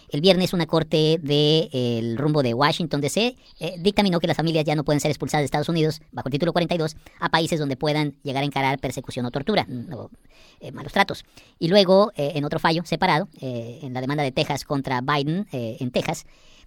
El viernes una corte del rumbo de Washington, D.C. Dictaminó que las familias ya no pueden ser expulsadas de Estados Unidos bajo el título 42 a países donde puedan llegar a encarar persecución o tortura o malos tratos. Y luego, en otro fallo separado, en la demanda de Texas contra Biden en Texas,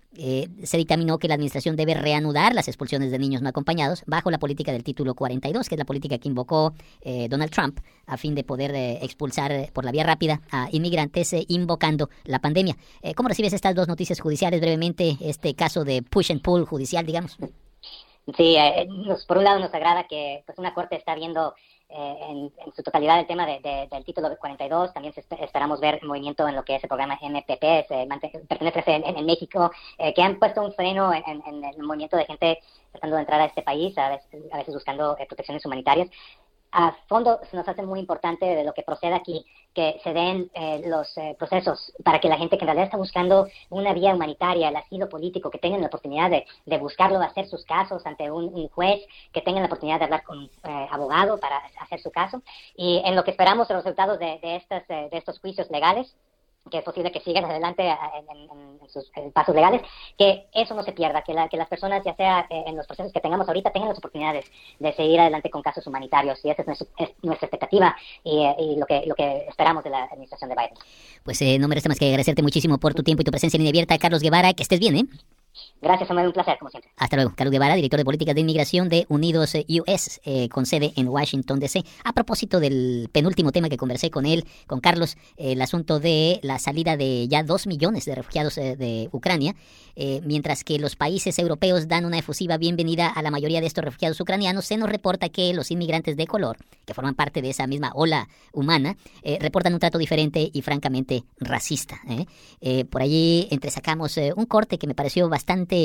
se dictaminó que la administración debe reanudar las expulsiones de niños no acompañados bajo la política del título 42, que es la política que invocó Donald Trump a fin de poder expulsar por la vía rápida a inmigrantes invocando la pandemia. ¿Cómo recibes estas dos noticias judiciales brevemente, este caso de push and pull judicial, digamos? Sí, por un lado nos agrada que pues, una corte está viendo en su totalidad el tema del título 42. También esperamos ver movimiento en lo que es el programa MPP, pertenece en México, que han puesto un freno en el movimiento de gente tratando de entrar a este país, a veces buscando protecciones humanitarias. A fondo se nos hace muy importante de lo que proceda aquí, que se den los procesos para que la gente que en realidad está buscando una vía humanitaria, el asilo político, que tengan la oportunidad de buscarlo, de hacer sus casos ante un juez, que tengan la oportunidad de hablar con un abogado para hacer su caso. Y en lo que esperamos los resultados de estos juicios legales, que es posible que sigan adelante en sus pasos legales, que eso no se pierda, que las personas, ya sea en los procesos que tengamos ahorita, tengan las oportunidades de seguir adelante con casos humanitarios. Y esa es nuestra expectativa y lo que esperamos de la administración de Biden. Pues no me resta más que agradecerte muchísimo por tu tiempo y tu presencia en Línea Abierta. Carlos Guevara, que estés bien, ¿eh? Gracias, Samuel, un placer, como siempre. Hasta luego. Carlos Guevara, director de Políticas de Inmigración de Unidos US, con sede en Washington, D.C. A propósito del penúltimo tema que conversé con él, con Carlos, el asunto de la salida de ya 2 millones de refugiados de Ucrania, mientras que los países europeos dan una efusiva bienvenida a la mayoría de estos refugiados ucranianos, se nos reporta que los inmigrantes de color, que forman parte de esa misma ola humana, reportan un trato diferente y francamente racista. Por allí entresacamos un corte que me pareció bastante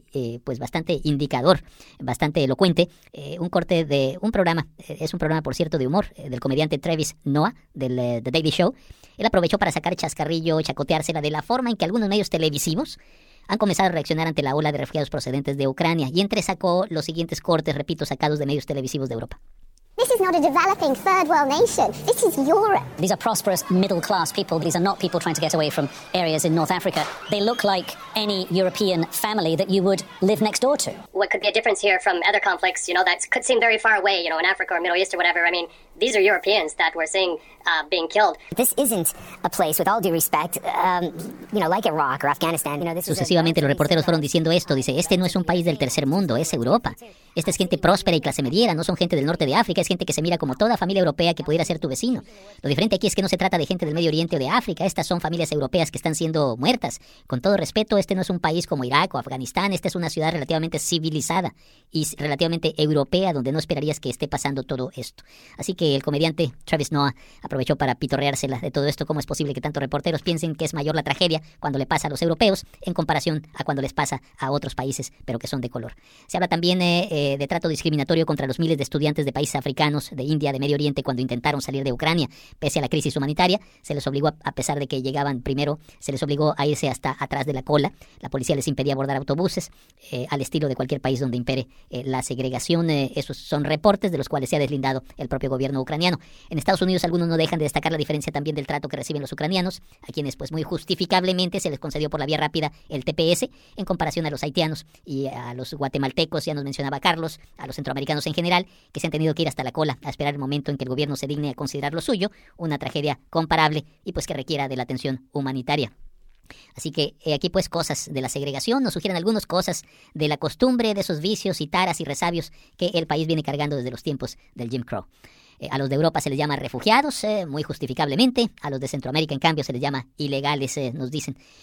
indicador, bastante elocuente, un corte de un programa, es un programa por cierto de humor, del comediante Travis Noah del The Daily Show. Él aprovechó para sacar chascarrillo, chacoteársela de la forma en que algunos medios televisivos han comenzado a reaccionar ante la ola de refugiados procedentes de Ucrania y entresacó los siguientes cortes, repito, sacados de medios televisivos de Europa. This is not a developing third world nation. This is Europe. These are prosperous middle-class people. These are not people trying to get away from areas in North Africa. They look like any European family that you would live next door to. What could be a difference here from other conflicts, that could seem very far away, in Africa or Middle East or whatever. I mean, these are Europeans that we're seeing being killed. This isn't a place, with all due respect, like Iraq or Afghanistan. Sucesivamente los reporteros fueron diciendo esto. Dice, este no es un país del tercer mundo, es Europa. Esta es gente próspera y clase mediera, no son gente del norte de África, es gente que se mira como toda familia europea que pudiera ser tu vecino. Lo diferente aquí es que no se trata de gente del Medio Oriente o de África, estas son familias europeas que están siendo muertas. Con todo respeto, este no es un país como Irak o Afganistán, esta es una ciudad relativamente civilizada y relativamente europea donde no esperarías que esté pasando todo esto. Así que el comediante Travis Noah aprovechó para pitorreársela de todo esto. ¿Cómo es posible que tantos reporteros piensen que es mayor la tragedia cuando le pasa a los europeos en comparación a cuando les pasa a otros países, pero que son de color? Se habla también de trato discriminatorio contra los miles de estudiantes de países africanos, de India, de Medio Oriente, cuando intentaron salir de Ucrania. Pese a la crisis humanitaria, se les obligó, a pesar de que llegaban primero, se les obligó a irse hasta atrás de la cola. La policía les impedía abordar autobuses, al estilo de cualquier país donde impere la segregación. Esos son reportes de los cuales se ha deslindado el propio gobierno ucraniano. En Estados Unidos algunos no dejan de destacar la diferencia también del trato que reciben los ucranianos, a quienes pues muy justificablemente se les concedió por la vía rápida el TPS, en comparación a los haitianos y a los guatemaltecos, ya nos mencionaba Carlos, a los centroamericanos en general, que se han tenido que ir hasta la cola a esperar el momento en que el gobierno se digne a considerar lo suyo, una tragedia comparable y pues que requiera de la atención humanitaria. Así que aquí pues cosas de la segregación, nos sugieren algunas cosas de la costumbre, de esos vicios y taras y resabios que el país viene cargando desde los tiempos del Jim Crow. A los de Europa se les llama refugiados, muy justificablemente. A los de Centroamérica, en cambio, se les llama ilegales, nos dicen.